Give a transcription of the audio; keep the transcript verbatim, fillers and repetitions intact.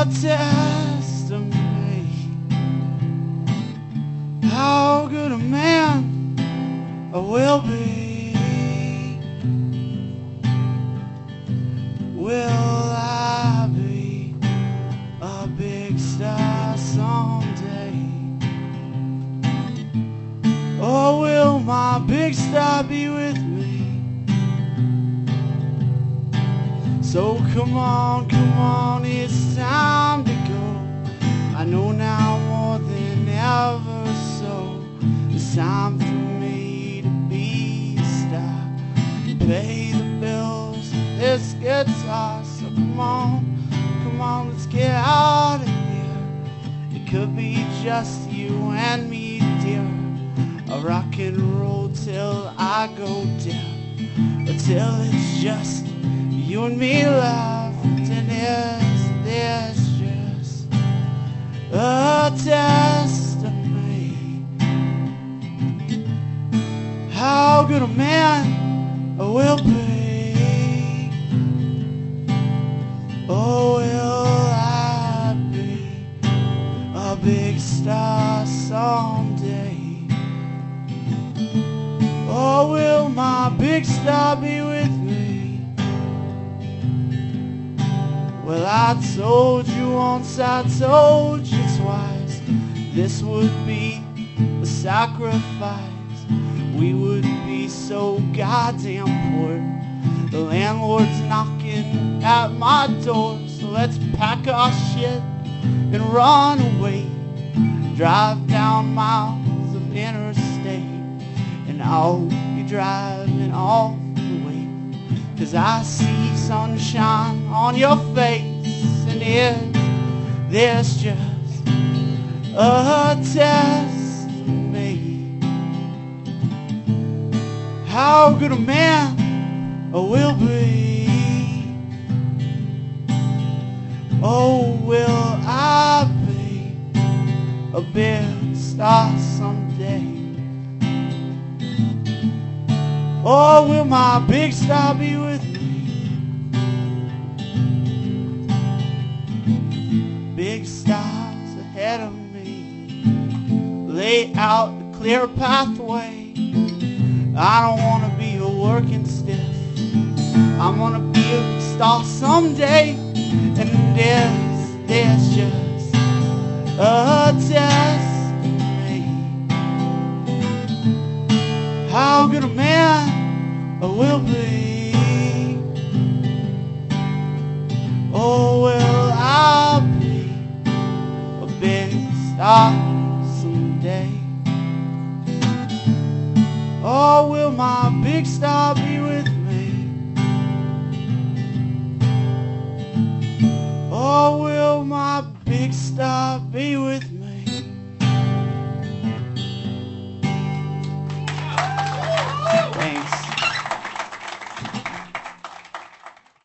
test of me, how good a man I will be. Will I be a big star someday? Or will my big star be with me? So come on, come on, it's time to go. I know now more than ever, so it's time for me to be a star, pay the bills, this guitar. So come on, come on, let's get out of here. It could be just you and me, dear. I'll rock and roll till I go down, or till it's just you and me left. And is this just a test of me, how good a man I will be? Or will I be a big star someday? Or will my big star be with me? Well, I told you once, I told you twice, this would be a sacrifice. We would be so goddamn poor. The landlord's knocking at my door, so let's pack our shit and run away. Drive down miles of interstate, and I'll be driving all the way, 'cause I see sunshine on your face. And is this just a test of me, how good a man I will be? Oh, will I be a big star someday? Or will my big star be with me? Big stars ahead of me, lay out a clear pathway. I don't want to be a working stiff, I'm gonna be a big star someday. And is this just a test of me, how good a man I will be? Or will I be a big star someday? Or will my big star